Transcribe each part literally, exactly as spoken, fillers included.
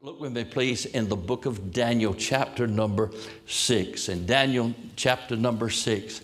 Look with me, please, in the book of Daniel, chapter number six. In Daniel, chapter number six,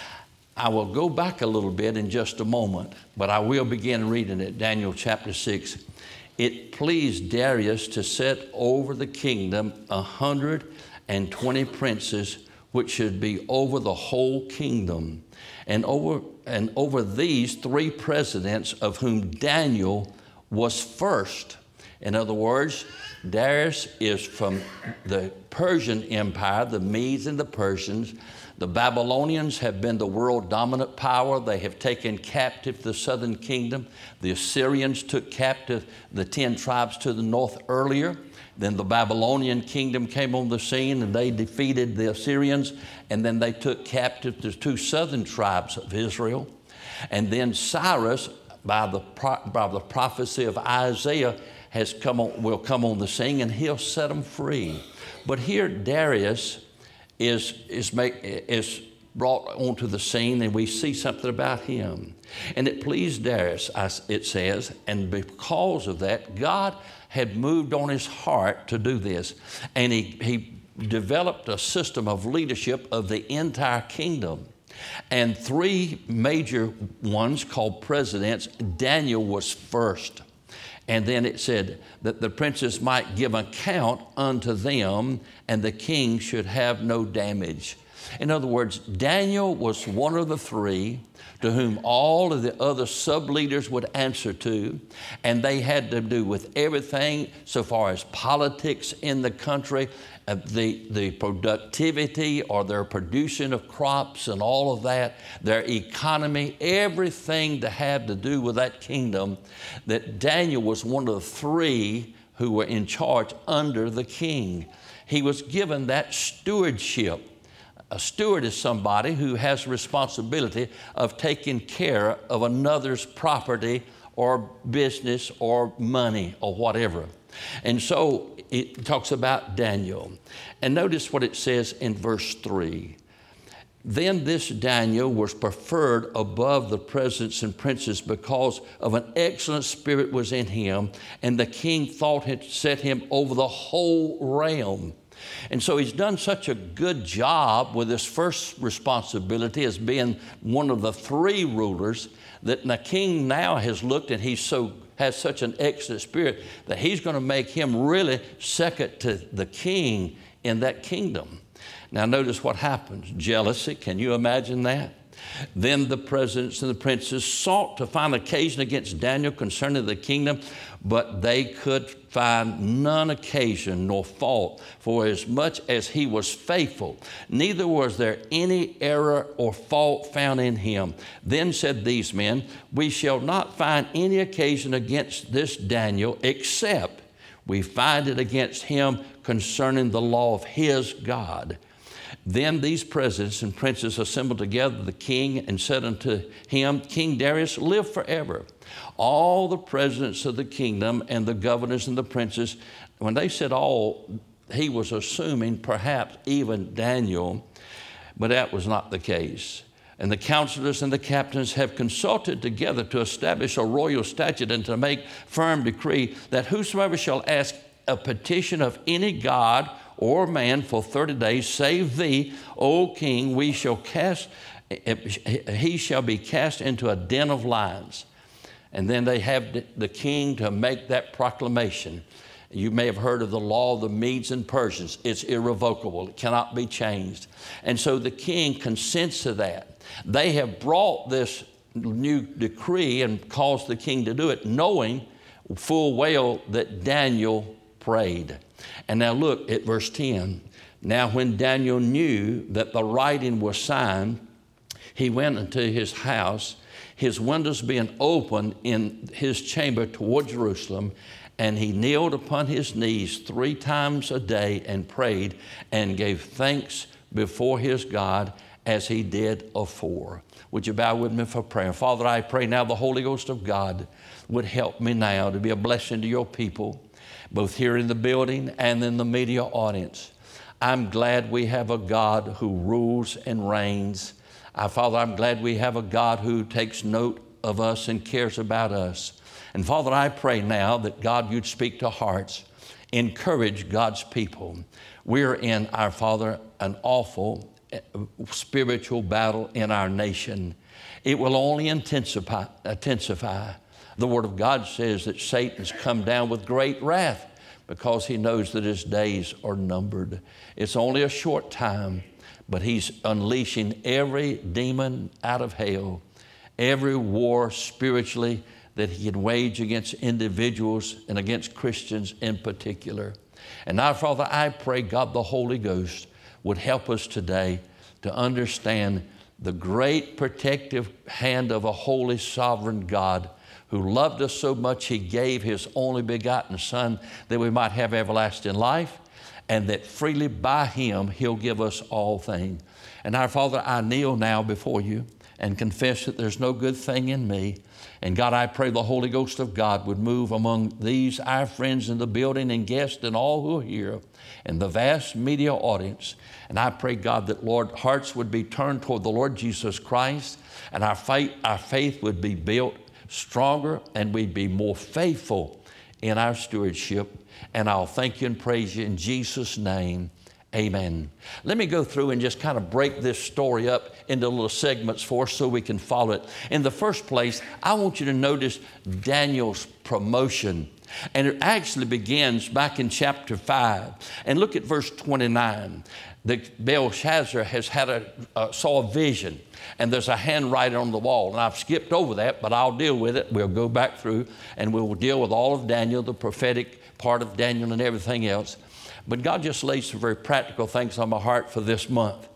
I will go back a little bit in just a moment, but I will begin reading it. Daniel, chapter six. It pleased Darius to set over the kingdom a hundred and twenty princes, which should be over the whole kingdom, and over and over these three presidents, of whom Daniel was first. In other words, Darius is from the Persian Empire, the Medes and the Persians. The Babylonians have been the world dominant power. They have taken captive the southern kingdom. The Assyrians took captive the ten tribes to the north earlier. Then the Babylonian kingdom came on the scene and they defeated the Assyrians. And then they took captive the two southern tribes of Israel. And then Cyrus, by the, by the prophecy of Isaiah, has come on, will come on the scene, and he'll set them free. But here Darius is, is, make, is brought onto the scene, and we see something about him. And it pleased Darius, it says, and because of that, God had moved on his heart to do this. And he, he developed a system of leadership of the entire kingdom. And three major ones called presidents, Daniel was first. And then it said that the princes might give account unto them, and the king should have no damage. In other words, Daniel was one of the three to whom all of the other sub-leaders would answer to, and they had to do with everything so far as politics in the country, uh, the, the productivity or their producing of crops and all of that, their economy, everything to have to do with that kingdom, that Daniel was one of the three who were in charge under the king. He was given that stewardship. A steward is somebody who has responsibility of taking care of another's property or business or money or whatever. And so it talks about Daniel. And notice what it says in verse three. Then this Daniel was preferred above the presidents and princes because of an excellent spirit was in him, and the king thought had set him over the whole realm. And so he's done such a good job with his first responsibility as being one of the three rulers that the king now has looked, and he's so has such an excellent spirit that he's going to make him really second to the king in that kingdom. Now notice what happens. Jealousy, can you imagine that? Then the presidents and the princes sought to find occasion against Daniel concerning the kingdom, but they could find none occasion nor fault, for as much as he was faithful, neither was there any error or fault found in him. Then said these men, we shall not find any occasion against this Daniel, except we find it against him concerning the law of his God. Then these presidents and princes assembled together the king and said unto him, King Darius, live forever. All the presidents of the kingdom and the governors and the princes, when they said all, he was assuming perhaps even Daniel, but that was not the case. And the counselors and the captains have consulted together to establish a royal statute and to make firm decree that whosoever shall ask a petition of any god or man for thirty days, save thee, O king, we shall cast, he shall be cast into a den of lions. And then they have the king to make that proclamation. You may have heard of the law of the Medes and Persians. It's irrevocable. It cannot be changed. And so the king consents to that. They have brought this new decree and caused the king to do it, knowing full well that Daniel prayed. And now look at verse ten. Now when Daniel knew that the writing was signed, he went into his house, his windows being open in his chamber toward Jerusalem, and he kneeled upon his knees three times a day and prayed and gave thanks before his God as he did afore. Would you bow with me for prayer? Father, I pray now the Holy Ghost of God would help me now to be a blessing to your people, both here in the building and in the media audience. I'm glad we have a God who rules and reigns. Uh, Father, I'm glad we have a God who takes note of us and cares about us. And Father, I pray now that God, you'd speak to hearts encourage God's people. We're in, our Father, an awful spiritual battle in our nation. It will only intensify, intensify. The Word of God says that Satan's come down with great wrath because he knows that his days are numbered. It's only a short time, but he's unleashing every demon out of hell, every war spiritually that he can wage against individuals and against Christians in particular. And now, Father, I pray God the Holy Ghost would help us today to understand the great protective hand of a holy, sovereign God who loved us so much he gave his only begotten Son that we might have everlasting life, and that freely by him he'll give us all things. And our Father, I kneel now before you and confess that there's no good thing in me. And God, I pray the Holy Ghost of God would move among these, our friends in the building and guests and all who are here and the vast media audience. And I pray, God, that, Lord, hearts would be turned toward the Lord Jesus Christ, and our faith, our faith would be built stronger, and we'd be more faithful in our stewardship. And I'll thank you and praise you in Jesus' name. Amen. Let me go through and just kind of break this story up into little segments for us so we can follow it. In the first place, I want you to notice Daniel's promotion. And it actually begins back in chapter five. And look at verse twenty-nine. The Belshazzar has had a, uh, saw a vision, and there's a handwriting on the wall. And I've skipped over that, but I'll deal with it. We'll go back through, and we'll deal with all of Daniel, the prophetic part of Daniel and everything else. But God just laid some very practical things on my heart for this month.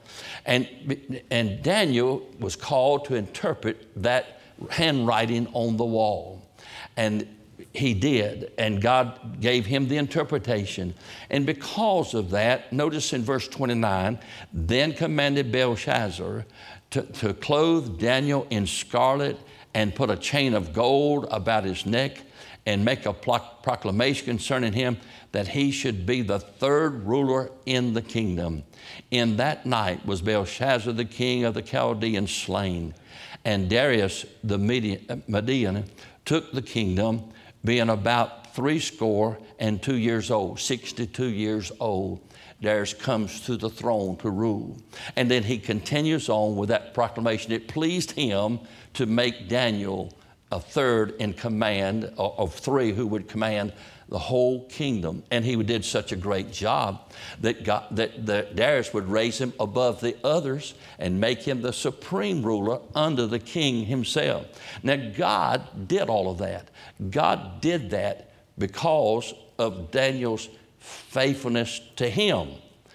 And, and Daniel was called to interpret that handwriting on the wall. And he did, and God gave him the interpretation. And because of that, notice in verse twenty-nine, then commanded Belshazzar to, to clothe Daniel in scarlet and put a chain of gold about his neck and make a proclamation concerning him that he should be the third ruler in the kingdom. In that night was Belshazzar, the king of the Chaldeans, slain. And Darius the Median took the kingdom, being about three score and two years old, sixty-two years old. Darius comes to the throne to rule. And then he continues on with that proclamation. It pleased him to make Daniel a third in command of three who would command the whole kingdom. And he did such a great job that, God, that, that Darius would raise him above the others and make him the supreme ruler under the king himself. Now, God did all of that. God did that because of Daniel's faithfulness to him.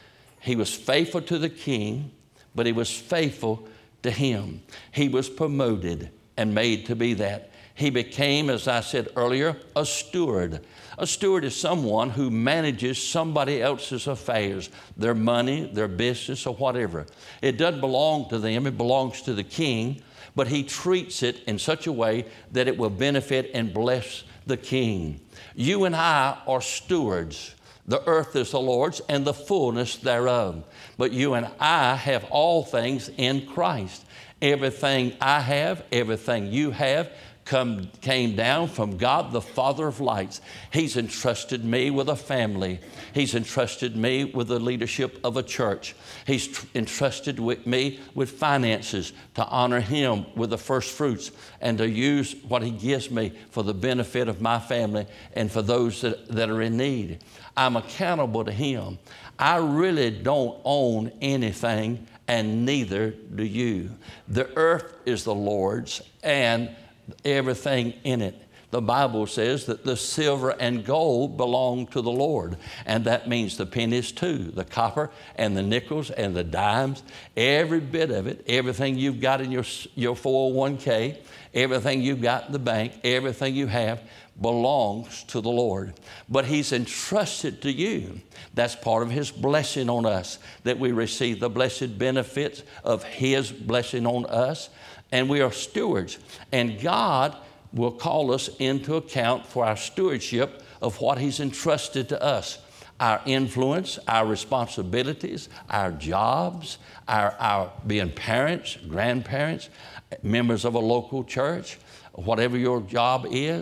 He was faithful to the king, but he was faithful to him. He was promoted and made to be that. He became, as I said earlier, a steward. A steward is someone who manages somebody else's affairs, their money, their business, or whatever. It doesn't belong to them, it belongs to the king, but he treats it in such a way that it will benefit and bless the king. You and I are stewards. The earth is the Lord's and the fullness thereof. But you and I have all things in Christ. Everything I have, everything you have, Come, came down from God, the Father of lights. He's entrusted me with a family. He's entrusted me with the leadership of a church. He's tr- entrusted with me with finances to honor him with the first fruits and to use what he gives me for the benefit of my family and for those that, that are in need. I'm accountable to him. I really don't own anything, and neither do you. The earth is the Lord's and everything in it. The Bible says that the silver and gold belong to the Lord. And that means the pennies too, the copper and the nickels and the dimes, every bit of it, everything you've got in your, your four oh one k, everything you've got in the bank, everything you have belongs to the Lord. But he's entrusted to you. That's part of his blessing on us, that we receive the blessed benefits of his blessing on us. And we are stewards. And God will call us into account for our stewardship of what he's entrusted to us. Our influence, our responsibilities, our jobs, our, our being parents, grandparents, members of a local church, whatever your job is,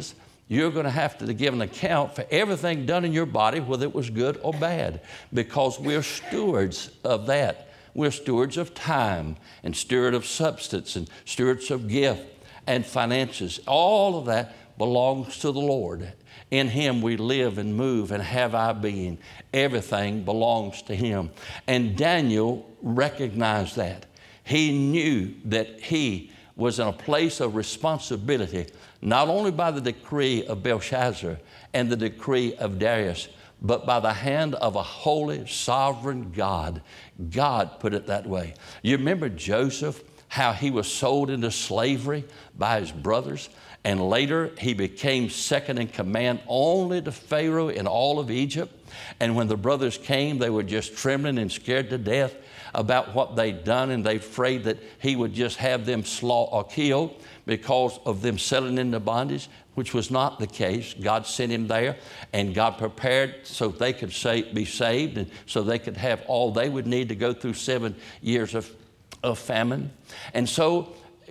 You're going to have to give an account for everything done in your body, whether it was good or bad, because we're stewards of that. We're stewards of time and stewards of substance and stewards of gift and finances. All of that belongs to the Lord. In Him we live and move and have our being. Everything belongs to Him. And Daniel recognized that. He knew that he was in a place of responsibility, not only by the decree of Belshazzar and the decree of Darius, but by the hand of a holy, sovereign God. God put it that way. You remember Joseph, how he was sold into slavery by his brothers, and later he became second in command only to Pharaoh in all of Egypt. And when the brothers came, they were just trembling and scared to death about what they'd done, and they afraid that he would just have them slaughtered or killed because of them selling into bondage, which was not the case. God sent him there, and God prepared so they could say, be saved, and so they could have all they would need to go through seven years of, of famine. And so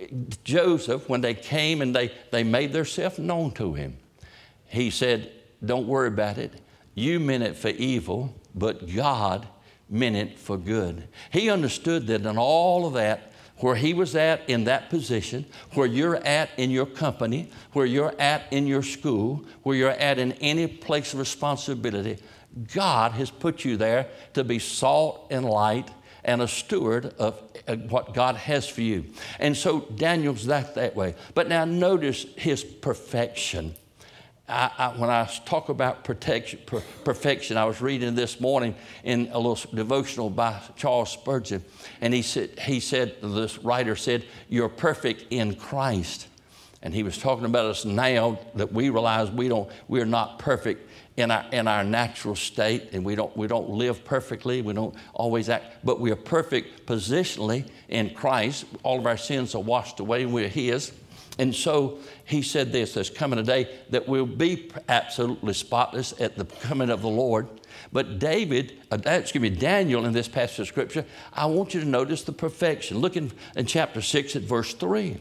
Joseph, when they came and they, they made themselves known to him, he said, don't worry about it. You meant it for evil, but God meant it for good. He understood that in all of that, where he was at in that position, where you're at in your company, where you're at in your school, where you're at in any place of responsibility, God has put you there to be salt and light and a steward of what God has for you. And so Daniel's that that way. But now notice his perfection. I, I, when I talk about protection, per, perfection, I was reading this morning in a little devotional by Charles Spurgeon, and he said, he said, this writer said, you're perfect in Christ. And he was talking about us now that we realize we don't, we're not perfect in our, in our natural state, and we don't, we don't live perfectly, we don't always act, but we are perfect positionally in Christ. All of our sins are washed away, and we're His. And so he said this, there's coming a day that we'll be absolutely spotless at the coming of the Lord. But David, uh, excuse me, Daniel in this passage of Scripture, I want you to notice the perfection. Look in, in chapter six at verse three.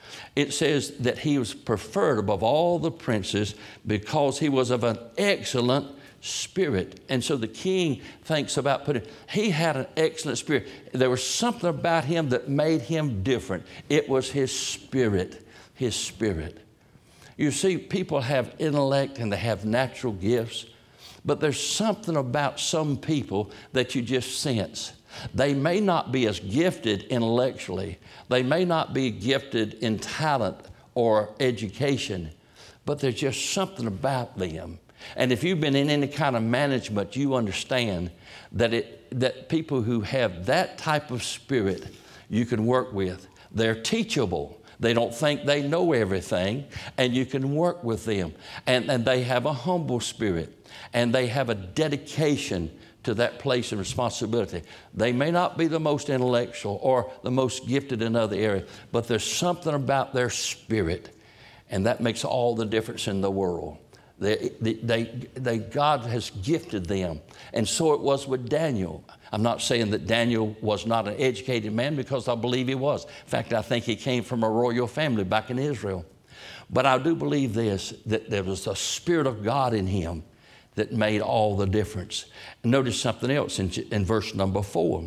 It says that he was preferred above all the princes because he was of an excellent spirit. And so the king thinks about putting, he had an excellent spirit. There was something about him that made him different. It was his spirit. His spirit. You see, people have intellect and they have natural gifts, but there's something about some people that you just sense. They may not be as gifted intellectually. They may not be gifted in talent or education, but there's just something about them. And if you've been in any kind of management, you understand that it, that people who have that type of spirit you can work with. They're teachable. They don't think they know everything, and you can work with them. And, and they have a humble spirit, and they have a dedication to that place and responsibility. They may not be the most intellectual or the most gifted in other areas, but there's something about their spirit, and that makes all the difference in the world. They, they, they, God has gifted them, and so it was with Daniel. I'm not saying that Daniel was not an educated man, because I believe he was. In fact, I think he came from a royal family back in Israel. But I do believe this, that there was a Spirit of God in him that made all the difference. And notice something else in, in verse number four.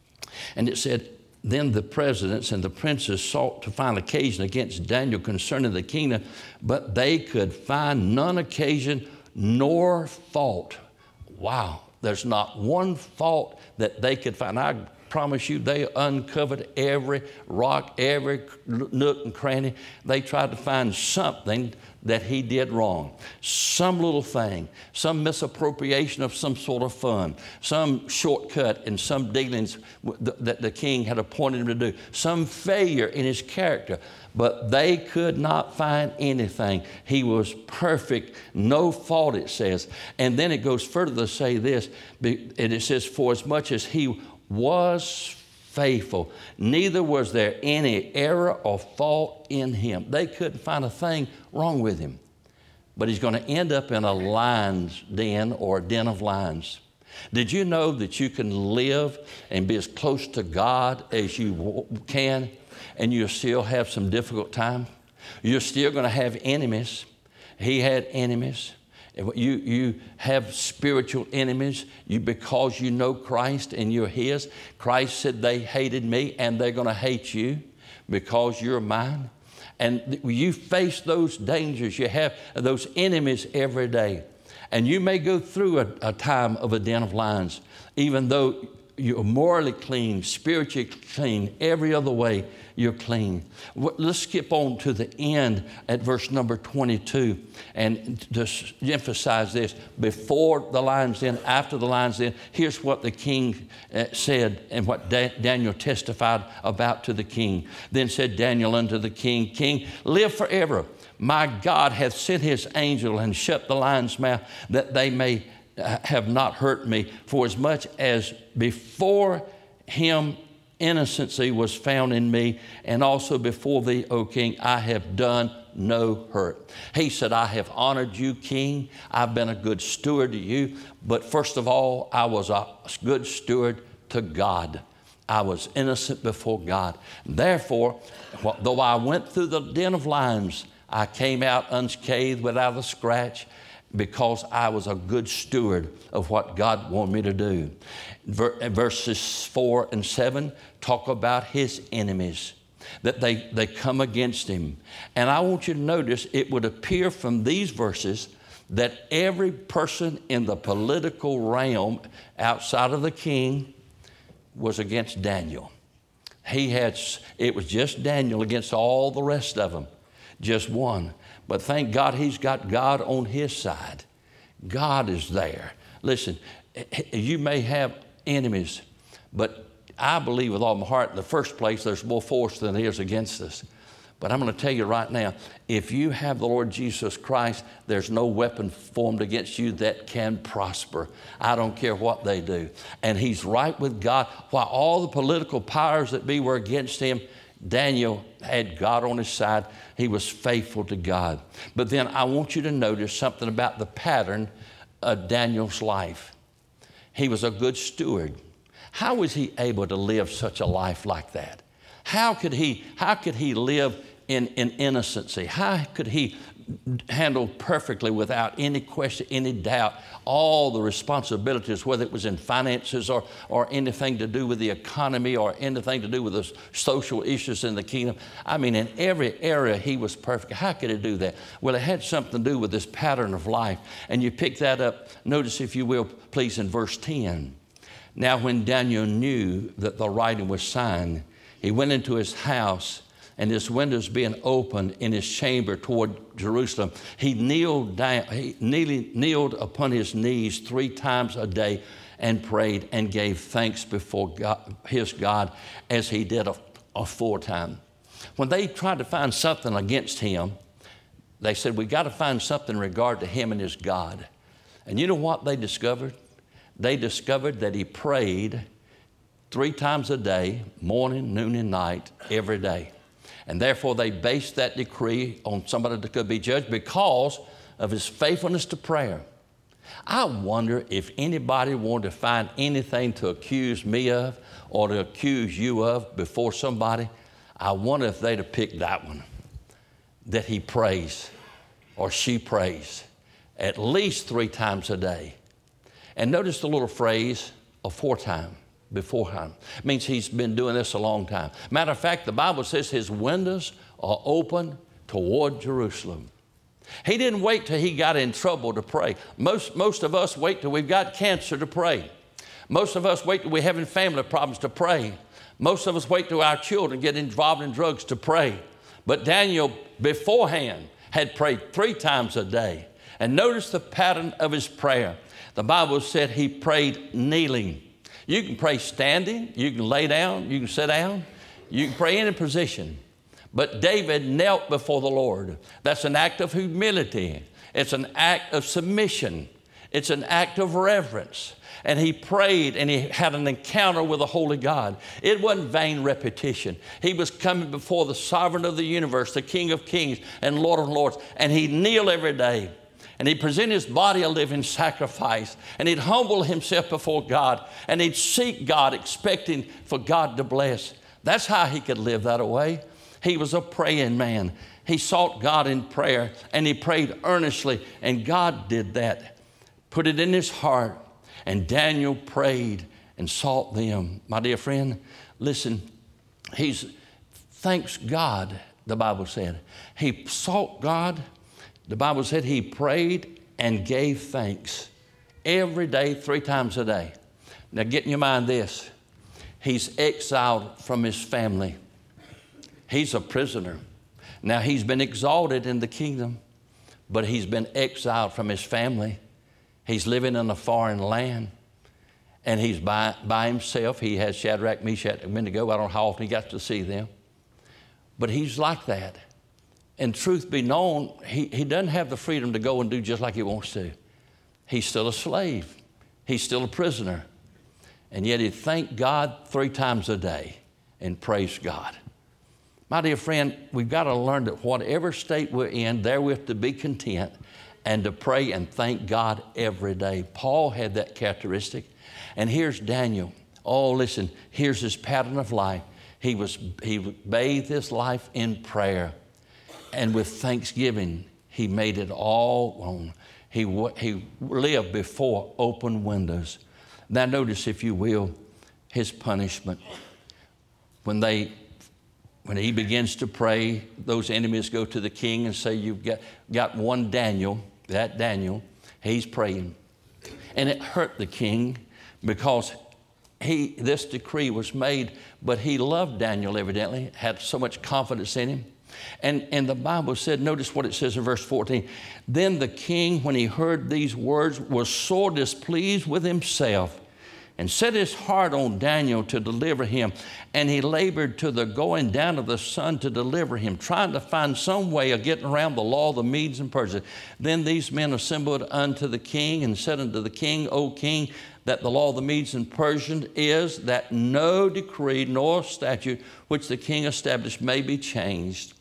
And it said, then the presidents and the princes sought to find occasion against Daniel concerning the kingdom, but they could find none occasion nor fault. Wow. There's not one fault that they could find. I promise you, they uncovered every rock, every nook and cranny. They tried to find something that he did wrong. Some little thing, some misappropriation of some sort of fund, some shortcut in some dealings that the king had appointed him to do, some failure in his character. But they could not find anything. He was perfect, no fault, it says. And then it goes further to say this, and it says, for as much as he was faithful, neither was there any error or fault in him. They couldn't find a thing wrong with him. But he's going to end up in a lion's den or a den of lions. Did you know that you can live and be as close to God as you can, and you'll still have some difficult time? You're still going to have enemies. He had enemies. You, you have spiritual enemies you, because you know Christ and you're His. Christ said, they hated me and they're going to hate you because you're mine. And you face those dangers. You have those enemies every day. And you may go through a, a time of a den of lions, even though you're morally clean, spiritually clean, every other way you're clean. Let's skip on to the end at verse number twenty-two and just emphasize this. Before the lion's den, after the lion's den, here's what the king said and what Daniel testified about to the king. Then said Daniel unto the king, King, live forever. My God hath sent his angel and shut the lion's mouth, that they may have not hurt me, for as much as before him innocency was found in me, and also before thee, O king, I have done no hurt. He said, I have honored you, king. I've been a good steward to you. But first of all, I was a good steward to God. I was innocent before God. Therefore, though I went through the den of lions, I came out unscathed, without a scratch, because I was a good steward of what God wanted me to do. Verses four and seven talk about his enemies, that they, they come against him. And I want you to notice, it would appear from these verses that every person in the political realm outside of the king was against Daniel. He had, it was just Daniel against all the rest of them, just one. But thank God he's got God on his side. God is there. Listen, you may have enemies, but I believe with all my heart, in the first place, there's more force than there is against us. But I'm going to tell you right now, if you have the Lord Jesus Christ, there's no weapon formed against you that can prosper. I don't care what they do. And he's right with God. While all the political powers that be were against him, Daniel had God on his side. He was faithful to God. But then I want you to notice something about the pattern of Daniel's life. He was a good steward. How was he able to live such a life like that? How could he, how could he live in, in innocency? How could he handle perfectly, without any question, any doubt, all the responsibilities, whether it was in finances or, or anything to do with the economy or anything to do with the social issues in the kingdom? I mean, in every area he was perfect. How could he do that? Well, it had something to do with this pattern of life. And you pick that up, notice if you will, please, in verse ten. Now when Daniel knew that the writing was signed, he went into his house, and his windows being opened in his chamber toward Jerusalem, he kneeled down, he kneeled, kneeled upon his knees three times a day and prayed and gave thanks before God, his God, as he did aforetime. When they tried to find something against him, they said, we got to find something in regard to him and his God. And you know what they discovered? They discovered that he prayed three times a day, morning, noon, and night, every day. And therefore they based that decree on somebody that could be judged because of his faithfulness to prayer. I wonder if anybody wanted to find anything to accuse me of or to accuse you of before somebody. I wonder if they'd have picked that one, that he prays or she prays at least three times a day. And notice the little phrase, aforetime. Beforehand. It means he's been doing this a long time. Matter of fact, the Bible says his windows are open toward Jerusalem. He didn't wait till he got in trouble to pray. Most, most of us wait till we've got cancer to pray. Most of us wait till we're having family problems to pray. Most of us wait till our children get involved in drugs to pray. But Daniel beforehand had prayed three times a day. And notice the pattern of his prayer. The Bible said he prayed kneeling. You can pray standing, you can lay down, you can sit down, you can pray in any position. But David knelt before the Lord. That's an act of humility. It's an act of submission. It's an act of reverence. And he prayed and he had an encounter with the Holy God. It wasn't vain repetition. He was coming before the sovereign of the universe, the King of kings and Lord of lords. And he kneeled every day. And he'd present his body a living sacrifice. And he'd humble himself before God. And he'd seek God, expecting for God to bless. That's how he could live that way. He was a praying man. He sought God in prayer, and he prayed earnestly, and God did that. Put it in his heart, and Daniel prayed and sought them. My dear friend, listen, he's, thanks God, the Bible said. He sought God. The Bible said he prayed and gave thanks every day, three times a day. Now get in your mind this. He's exiled from his family. He's a prisoner. Now he's been exalted in the kingdom, but he's been exiled from his family. He's living in a foreign land, and he's by, by himself. He has Shadrach, Meshach, and Abednego. I don't know how often he got to see them, but he's like that. And truth be known, he, he doesn't have the freedom to go and do just like he wants to. He's still a slave. He's still a prisoner. And yet he thanked God three times a day and praised God. My dear friend, we've got to learn that whatever state we're in, therewith to be content and to pray and thank God every day. Paul had that characteristic. And here's Daniel. Oh, listen, here's his pattern of life. He was he bathed his life in prayer. And with thanksgiving, he made it all on. He, he lived before open windows. Now notice, if you will, his punishment. When they When he begins to pray, those enemies go to the king and say, you've got, got one Daniel, that Daniel, he's praying. And it hurt the king because he, this decree was made, but he loved Daniel evidently, had so much confidence in him. And, and the Bible said, notice what it says in verse fourteen, then the king, when he heard these words, was sore displeased with himself, and set his heart on Daniel to deliver him. And he labored to the going down of the sun to deliver him, trying to find some way of getting around the law of the Medes and Persians. Then these men assembled unto the king and said unto the king, O king, that the law of the Medes and Persians is that no decree nor statute which the king established may be changed.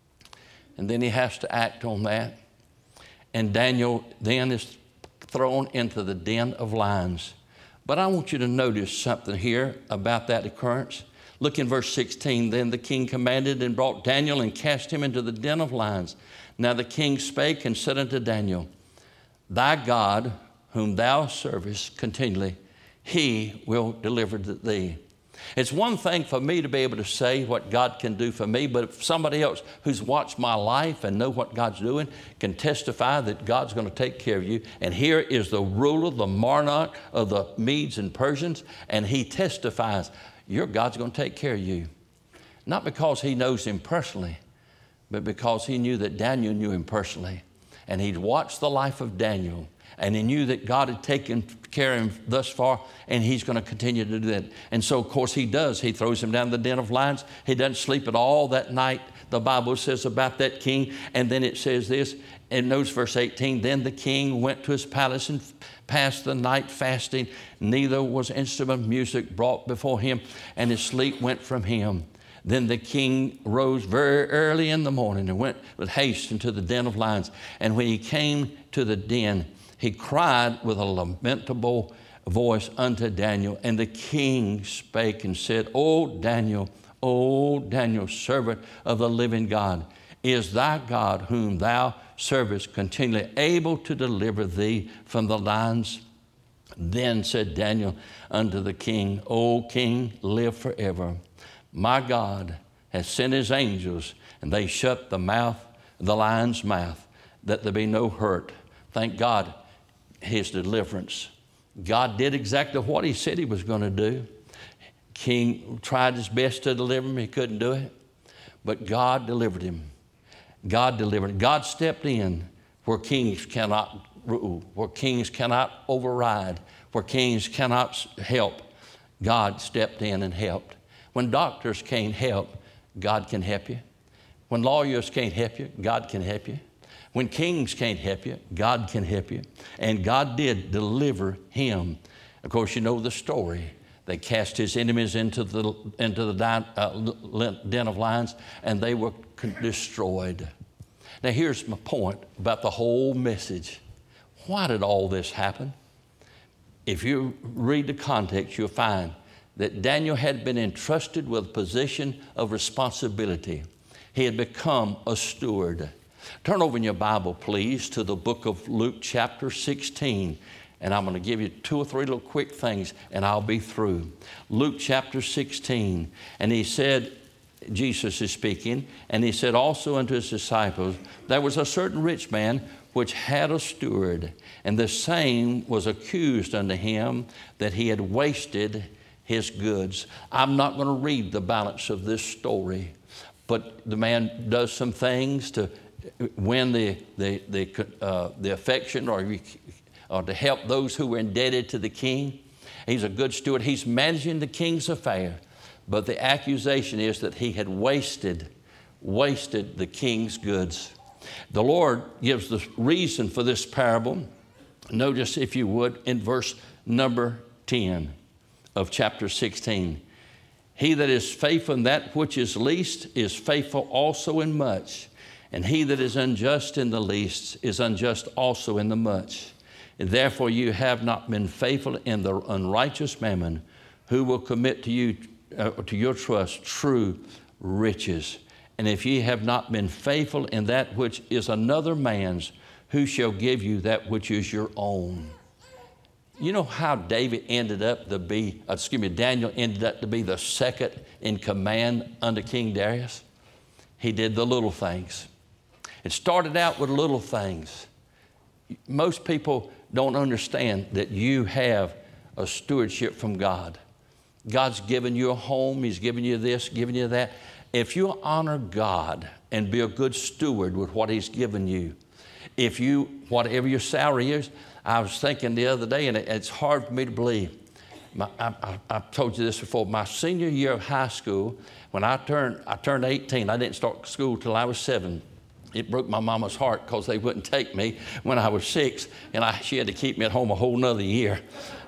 And then he has to act on that. And Daniel then is thrown into the den of lions. But I want you to notice something here about that occurrence. Look in verse sixteen. Then the king commanded and brought Daniel and cast him into the den of lions. Now the king spake and said unto Daniel, thy God, whom thou servest continually, he will deliver thee. It's one thing for me to be able to say what God can do for me, but if somebody else who's watched my life and know what God's doing can testify that God's going to take care of you. And here is the ruler, the monarch of the Medes and Persians, and he testifies, your God's going to take care of you. Not because he knows him personally, but because he knew that Daniel knew him personally. And he'd watched the life of Daniel, and he knew that God had taken care of him thus far, and he's going to continue to do that. And so, of course, he does. He throws him down the den of lions. He doesn't sleep at all that night, the Bible says about that king. And then it says this, in notice verse eighteen, then the king went to his palace and passed the night fasting. Neither was instrument of music brought before him, and his sleep went from him. Then the king rose very early in the morning and went with haste into the den of lions. And when he came to the den, he cried with a lamentable voice unto Daniel. And the king spake and said, O Daniel, O Daniel, servant of the living God, is thy God whom thou servest continually able to deliver thee from the lions? Then said Daniel unto the king, O king, live forever. My God has sent his angels, and they shut the mouth, the lion's mouth, that there be no hurt. Thank God, his deliverance. God did exactly what he said he was going to do. King tried his best to deliver him. He couldn't do it. But God delivered him. God delivered. God stepped in where kings cannot rule, where kings cannot override, where kings cannot help. God stepped in and helped. When doctors can't help, God can help you. When lawyers can't help you, God can help you. When kings can't help you, God can help you. And God did deliver him. Of course, you know the story. They cast his enemies into the, into the den, uh, den of lions, and they were destroyed. Now, here's my point about the whole message. Why did all this happen? If you read the context, you'll find that Daniel had been entrusted with a position of responsibility. He had become a steward. Turn over in your Bible, please, to the book of Luke chapter sixteen. And I'm going to give you two or three little quick things, and I'll be through. Luke chapter sixteen. And he said, Jesus is speaking, and he said also unto his disciples, there was a certain rich man which had a steward, and the same was accused unto him that he had wasted his goods. I'm not going to read the balance of this story, but the man does some things to win the, the, the, uh, the affection or, or to help those who were indebted to the king. He's a good steward. He's managing the king's affair. But the accusation is that he had wasted, wasted the king's goods. The Lord gives the reason for this parable. Notice, if you would, in verse number ten of chapter sixteen. He that is faithful in that which is least is faithful also in much. And he that is unjust in the least is unjust also in the much. And therefore you have not been faithful in the unrighteous mammon, who will commit to you Uh, to your trust true riches. And if ye have not been faithful in that which is another man's, who shall give you that which is your own? You know how David ended up to be, uh, excuse me, Daniel ended up to be the second in command under King Darius? He did the little things. It started out with little things. Most people don't understand that you have a stewardship from God. God's given you a home. He's given you this, given you that. If you honor God and be a good steward with what He's given you, if you, whatever your salary is, I was thinking the other day, and it, it's hard for me to believe. My, I, I, I've told you this before. My senior year of high school, when I turned, I turned eighteen, I didn't start school till I was seven. It broke my mama's heart because they wouldn't take me when I was six, and I, she had to keep me at home a whole nother year.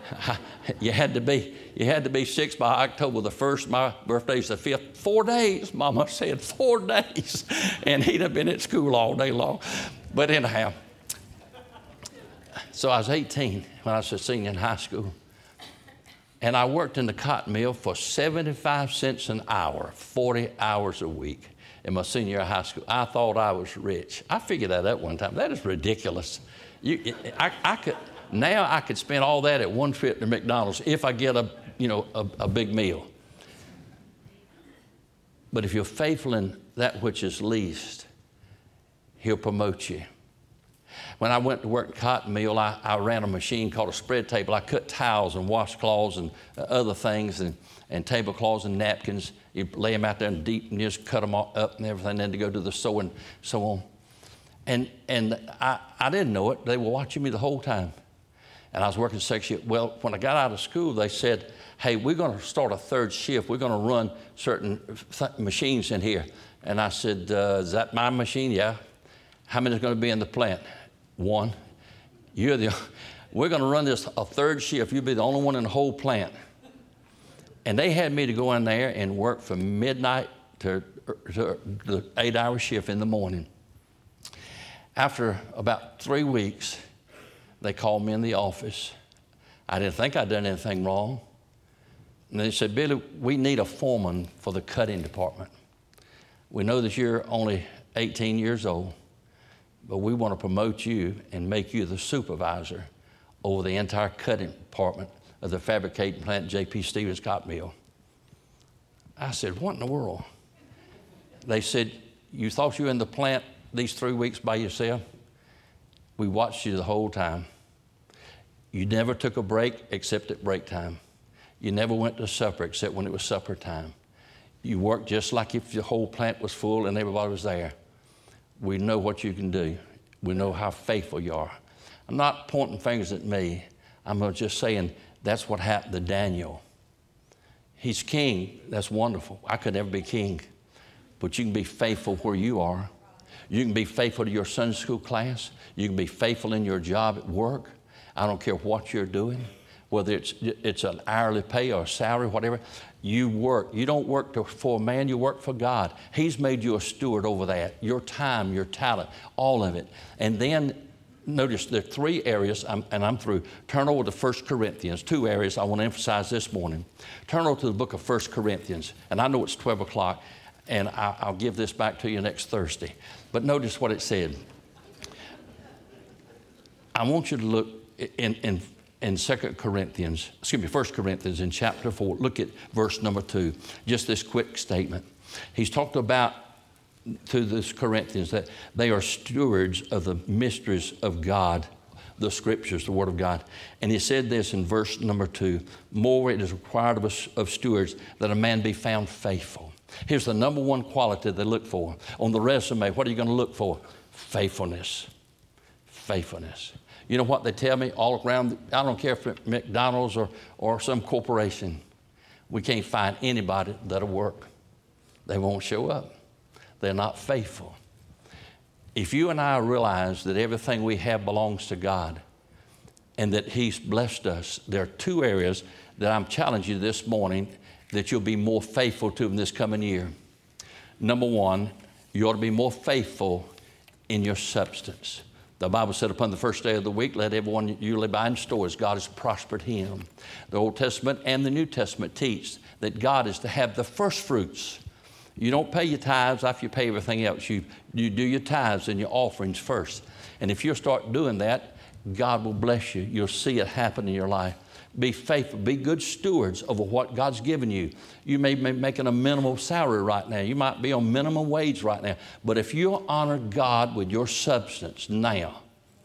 You had to be, you had to be six by October the first. My birthday's the fifth. Four days, Mama said, four days. And he'd have been at school all day long. But anyhow, so I was eighteen when I was a senior in high school. And I worked in the cotton mill for seventy-five cents an hour, forty hours a week in my senior year of high school. I thought I was rich. I figured that out one time. That is ridiculous. You, I, I could... Now I could spend all that at one trip to McDonald's if I get a, you know, a, a big meal. But if you're faithful in that which is least, He'll promote you. When I went to work at Cotton Mill, I, I ran a machine called a spread table. I cut towels and washcloths and uh, other things and, and tablecloths and napkins. You lay them out there in deep and just cut them all up and everything, then to go to the sewing, so on. And, and I, I didn't know it. They were watching me the whole time. And I was working second shift. Well, when I got out of school, they said, hey, we're going to start a third shift. We're going to run certain th- machines in here. And I said, uh, is that my machine? Yeah. How many is going to be in the plant? One. You're the, we're going to run this a third shift. You'll be the only one in the whole plant. And they had me to go in there and work from midnight to, to the eight-hour shift in the morning. After about three weeks, they called me in the office. I didn't think I'd done anything wrong. And they said, Billy, we need a foreman for the cutting department. We know that you're only eighteen years old, but we want to promote you and make you the supervisor over the entire cutting department of the fabricating plant J P Stevens Cotton Mill. I said, what in the world? They said, you thought you were in the plant these three weeks by yourself? We watched you the whole time. You never took a break except at break time. You never went to supper except when it was supper time. You worked just like if the whole plant was full and everybody was there. We know what you can do. We know how faithful you are. I'm not pointing fingers at me. I'm just saying that's what happened to Daniel. He's king. That's wonderful. I could never be king. But you can be faithful where you are. You can be faithful to your Sunday school class. You can be faithful in your job at work. I don't care what you're doing, whether it's it's an hourly pay or a salary, whatever. You work. You don't work to, for a man, you work for God. He's made you a steward over that. Your time, your talent, all of it. And then notice there are three areas, I'm, and I'm through. Turn over to First Corinthians, two areas I want to emphasize this morning. Turn over to the book of First Corinthians, and I know it's twelve o'clock. and I, I'll give this back to you next Thursday. But notice what it said. I want you to look in, in, in Second Corinthians, excuse me, First Corinthians in chapter four. Look at verse number two, just this quick statement. He's talked about to this Corinthians that they are stewards of the mysteries of God, the Scriptures, the Word of God. And he said this in verse number two, more it is required of us of stewards that a man be found faithful. Here's the number one quality they look for. On the resume, what are you going to look for? Faithfulness. Faithfulness. You know what they tell me all around, I don't care if it's McDonald's or, or some corporation, we can't find anybody that'll work. They won't show up. They're not faithful. If you and I realize that everything we have belongs to God and that He's blessed us, there are two areas that I'm challenging you this morning that you'll be more faithful to in this coming year. Number one, you ought to be more faithful in your substance. The Bible said upon the first day of the week, let everyone you lay by in stores, God has prospered him. The Old Testament and the New Testament teach that God is to have the first fruits. You don't pay your tithes after you pay everything else. You, you do your tithes and your offerings first. And if you start doing that, God will bless you. You'll see it happen in your life. Be faithful. Be good stewards of what God's given you. You may be making a minimum salary right now. You might be on minimum wage right now. But if you honor God with your substance now,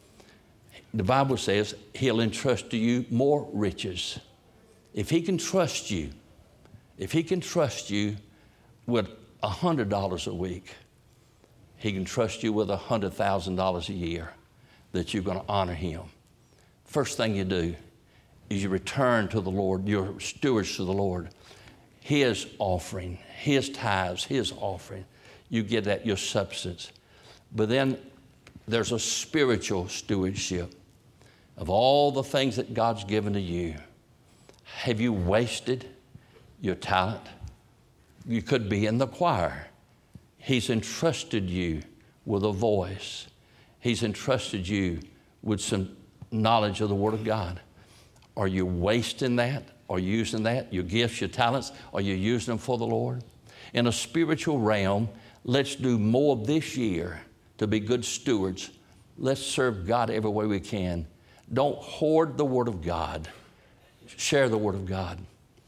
the Bible says He'll entrust to you more riches. If He can trust you, if He can trust you with one hundred dollars a week, He can trust you with one hundred thousand dollars a year that you're going to honor Him. First thing you do is you return to the Lord, your stewards to the Lord, His offering, His tithes, His offering. You get that, your substance. But then there's a spiritual stewardship of all the things that God's given to you. Have you wasted your talent? You could be in the choir. He's entrusted you with a voice. He's entrusted you with some knowledge of the Word of God. Are you wasting that? Are you using that? Your gifts, your talents, are you using them for the Lord? In a spiritual realm, let's do more this year to be good stewards. Let's serve God every way we can. Don't hoard the Word of God. Share the Word of God.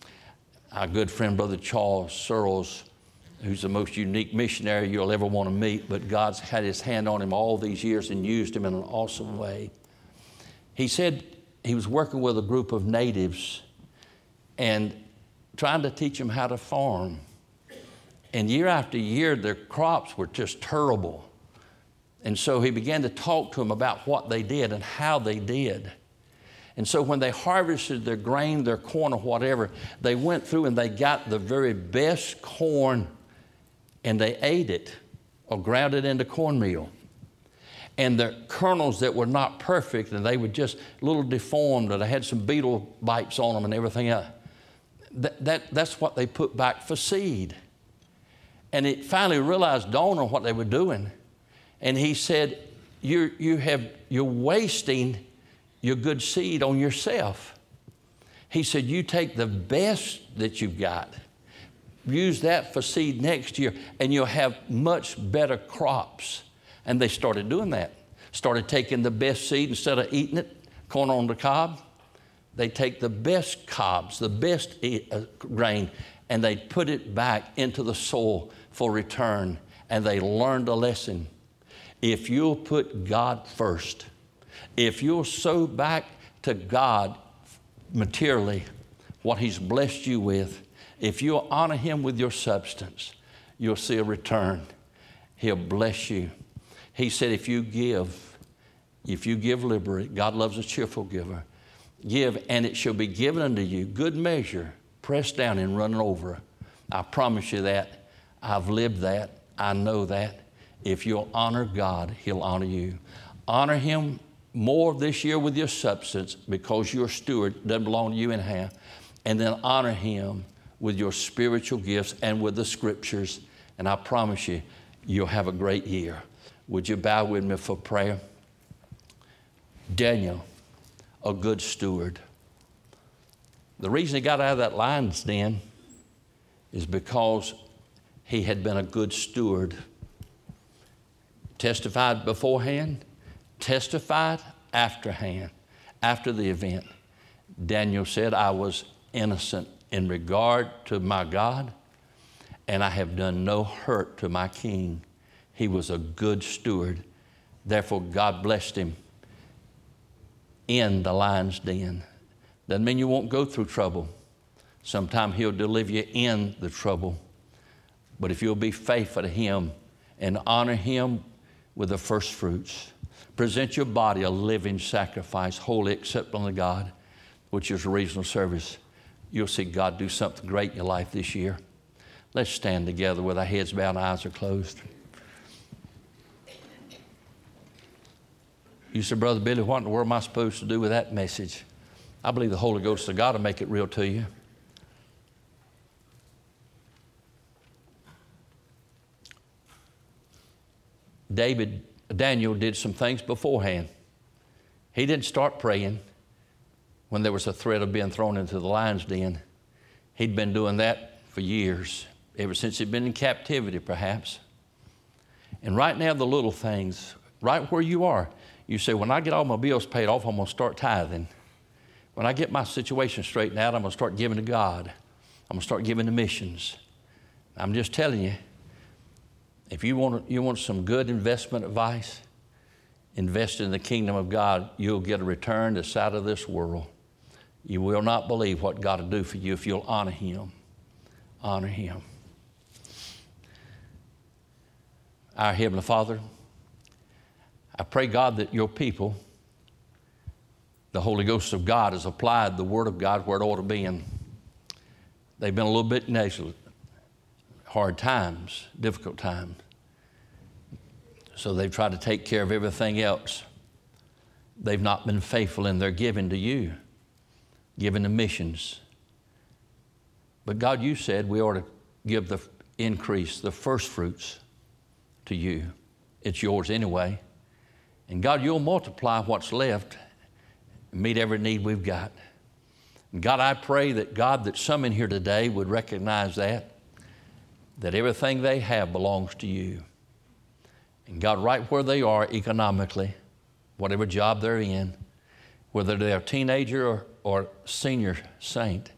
Our good friend, Brother Charles Searles, who's the most unique missionary you'll ever want to meet, but God's had His hand on him all these years and used him in an awesome way. He said he was working with a group of natives and trying to teach them how to farm. And year after year, their crops were just terrible. And so he began to talk to them about what they did and how they did. And so when they harvested their grain, their corn or whatever, they went through and they got the very best corn and they ate it or ground it into cornmeal. And the kernels that were not perfect and they were just a little deformed or they had some beetle bites on them and everything else, that, that, that's what they put back for seed. And it finally realized, dawned on what they were doing. And he said, you're, you have, you're wasting your good seed on yourself. He said, you take the best that you've got, use that for seed next year, and you'll have much better crops. And they started doing that. Started taking the best seed instead of eating it, corn on the cob. They take the best cobs, the best uh, grain, and they put it back into the soil for return. And they learned a lesson. If you'll put God first, if you'll sow back to God materially what He's blessed you with, if you'll honor Him with your substance, you'll see a return. He'll bless you. He said, if you give, if you give liberally, God loves a cheerful giver. Give, and it shall be given unto you, good measure, pressed down and running over. I promise you that. I've lived that. I know that. If you'll honor God, He'll honor you. Honor Him more this year with your substance because your steward doesn't belong to you in half. And then honor Him with your spiritual gifts and with the Scriptures. And I promise you, you'll have a great year. Would you bow with me for prayer? Daniel, a good steward. The reason he got out of that lion's den is because he had been a good steward. Testified beforehand, testified afterhand, after the event. Daniel said, I was innocent in regard to my God, and I have done no hurt to my king. He was a good steward. Therefore, God blessed him in the lion's den. Doesn't mean you won't go through trouble. Sometime he'll deliver you in the trouble. But if you'll be faithful to him and honor him with the first fruits, present your body a living sacrifice, wholly acceptable to God, which is a reasonable service, you'll see God do something great in your life this year. Let's stand together with our heads bowed and eyes are closed. You said, Brother Billy, what in the world am I supposed to do with that message? I believe the Holy Ghost of God will make it real to you. David, Daniel did some things beforehand. He didn't start praying when there was a threat of being thrown into the lion's den. He'd been doing that for years, ever since he'd been in captivity, perhaps. And right now, the little things, right where you are, you say, when I get all my bills paid off, I'm going to start tithing. When I get my situation straightened out, I'm going to start giving to God. I'm going to start giving to missions. I'm just telling you, if you want, you want some good investment advice, invest in the kingdom of God. You'll get a return that's out of this world. You will not believe what God will do for you if you'll honor him. Honor him. Our Heavenly Father, I pray, God, that your people, the Holy Ghost of God, has applied the Word of God where it ought to be. And they've been a little bit negligent. Hard times, difficult times. So they've tried to take care of everything else. They've not been faithful in their giving to you, giving to missions. But God, you said we ought to give the increase, the first fruits to you. It's yours anyway. And God, you'll multiply what's left and meet every need we've got. And God, I pray that God, that some in here today would recognize that, that everything they have belongs to you. And God, right where they are economically, whatever job they're in, whether they're a teenager or, or senior saint,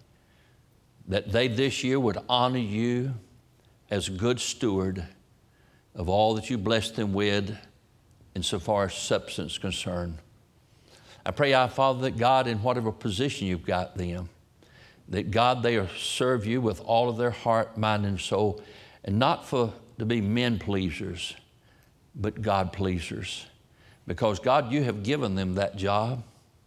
that they this year would honor you as a good steward of all that you blessed them with insofar as substance is concerned. I pray, our Father, that God, in whatever position you've got them, that God, they serve you with all of their heart, mind, and soul, and not for to be men pleasers, but God pleasers. Because God, you have given them that job.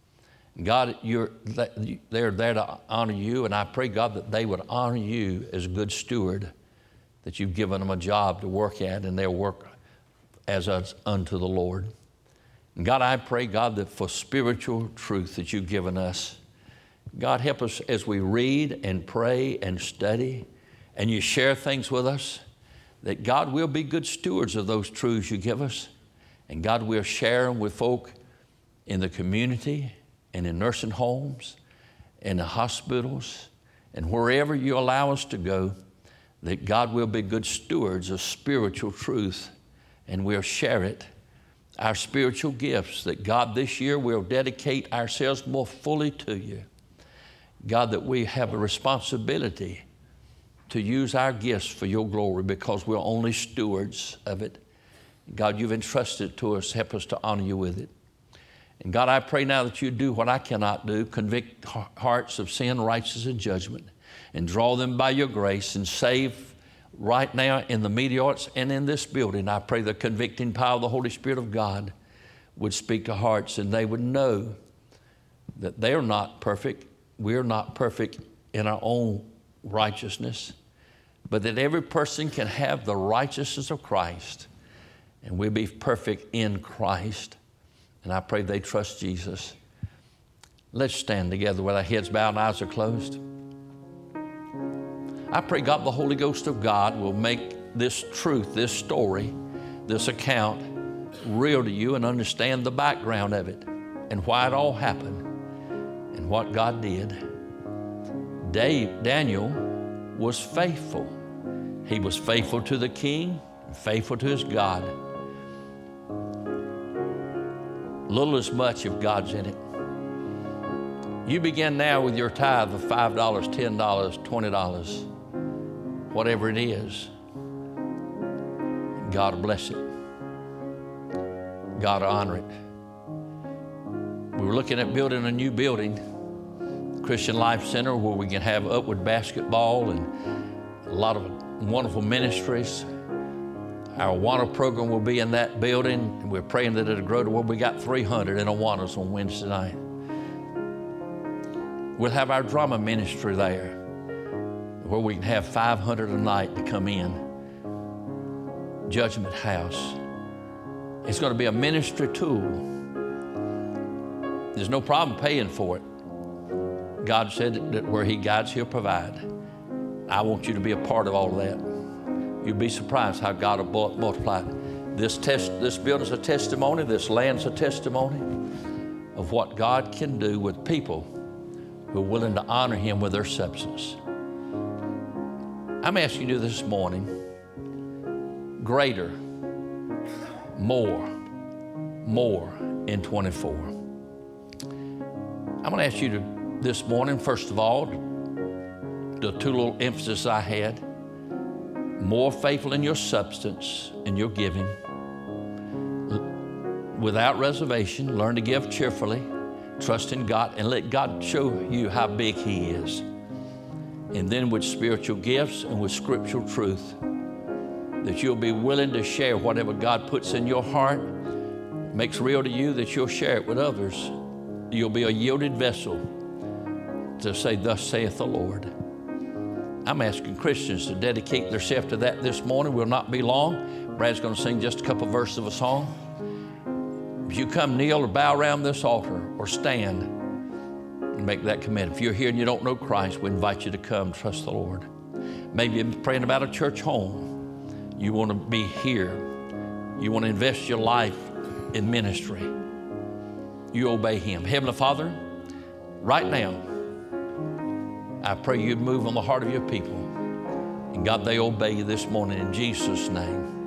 God, you're, they're there to honor you, and I pray, God, that they would honor you as a good steward, that you've given them a job to work at, and they'll work as unto the Lord. And God, I pray, God, that for spiritual truth that you've given us, God, help us as we read and pray and study, and you share things with us, that God, we'll be good stewards of those truths you give us. And God, we'll share them with folk in the community and in nursing homes and the hospitals and wherever you allow us to go, that God, will be good stewards of spiritual truth, and we'll share it. Our spiritual gifts, that God, this year we'll dedicate ourselves more fully to you. God, that we have a responsibility to use our gifts for your glory, because we're only stewards of it. God, you've entrusted it to us. Help us to honor you with it. And God, I pray now that you do what I cannot do, convict hearts of sin, righteousness, and judgment, and draw them by your grace and save right now in the media arts and in this building. I pray the convicting power of the Holy Spirit of God would speak to hearts, and they would know that they are not perfect. We're not perfect in our own righteousness, but that every person can have the righteousness of Christ, and we'll be perfect in Christ. And I pray they trust Jesus. Let's stand together with our heads bowed and eyes are closed. I pray, God, the Holy Ghost of God will make this truth, this story, this account real to you, and understand the background of it and why it all happened and what God did. Dave, Daniel was faithful. He was faithful to the king, faithful to his God. Little as much if God's in it. You begin now with your tithe of five dollars, ten dollars, twenty dollars, whatever it is. God will bless it. God will honor it. We were looking at building a new building, Christian Life Center, where we can have upward basketball and a lot of wonderful ministries. Our Awana program will be in that building, and we're praying that it'll grow to where we got three hundred in Awanas on Wednesday night. We'll have our drama ministry there, where we can have five hundred a night to come in. Judgment House. It's going to be a ministry tool. There's no problem paying for it. God said that where He guides, He'll provide. I want you to be a part of all of that. You'll be surprised how God will multiply it. This test, this building's a testimony, this land's a testimony of what God can do with people who are willing to honor Him with their substance. I'm asking you this morning, greater, more, more in twenty-four. I'm going to ask you to, this morning, first of all, the two little emphasis I had, more faithful in your substance, in your giving, without reservation, learn to give cheerfully, trust in God, and let God show you how big He is. And then with spiritual gifts and with scriptural truth, that you'll be willing to share whatever God puts in your heart, makes real to you, that you'll share it with others. You'll be a yielded vessel to say, thus saith the Lord. I'm asking Christians to dedicate themselves to that this morning. We'll not be long. Brad's going to sing just a couple verses of a song. If you come kneel or bow around this altar or stand and make that commitment. If you're here and you don't know Christ, we invite you to come trust the Lord. Maybe you're praying about a church home. You want to be here. You want to invest your life in ministry. You obey Him. Heavenly Father, right now, I pray you'd move on the heart of your people. And God, they obey you this morning in Jesus' name.